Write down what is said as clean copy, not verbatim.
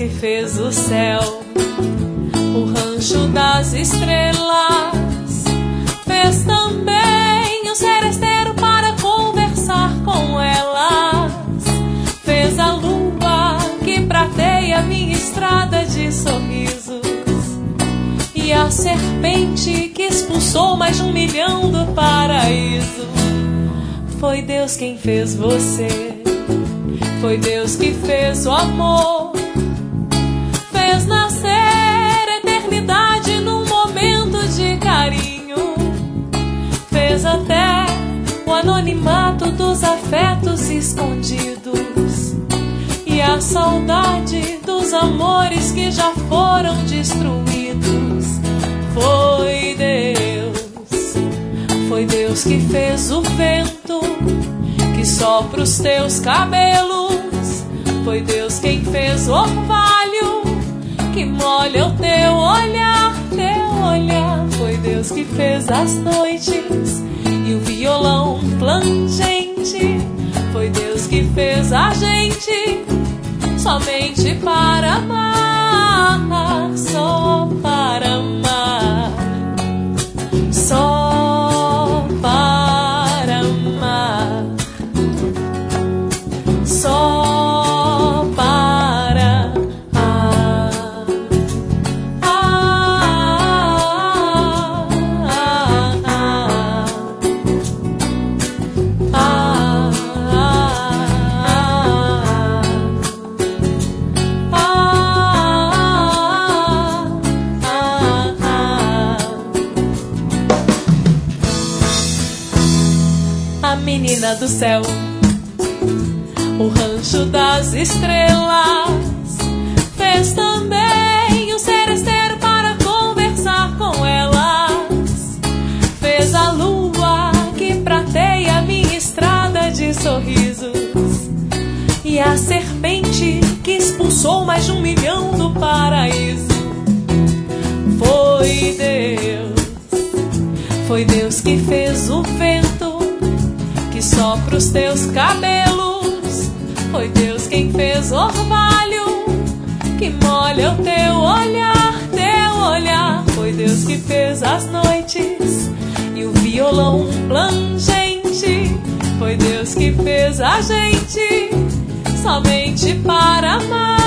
que fez o céu, o rancho das estrelas, fez também o seresteiro para conversar com elas, fez a lua que prateia minha estrada de sorrisos, e a serpente que expulsou mais de 1 milhão do paraíso. Foi Deus quem fez você, foi Deus que fez o amor, fez nascer a eternidade num momento de carinho, fez até o anonimato dos afetos escondidos e a saudade dos amores que já foram destruídos. Foi Deus que fez o vento que sopra os teus cabelos, foi Deus quem fez o orvalho que molha o teu olhar, foi Deus que fez as noites e o violão plangente, foi Deus que fez a gente somente para amar, só para amar, só para amar, só para a menina do céu, o rancho das estrelas, fez também o seresteiro para conversar com elas, fez a lua que prateia minha estrada de sorrisos, e a serpente que expulsou mais de 1 milhão do paraíso. Foi Deus que fez o vento que sopra os teus cabelos, foi Deus quem fez o orvalho que molha o teu olhar, foi Deus que fez as noites e o violão plangente, foi Deus que fez a gente somente para amar.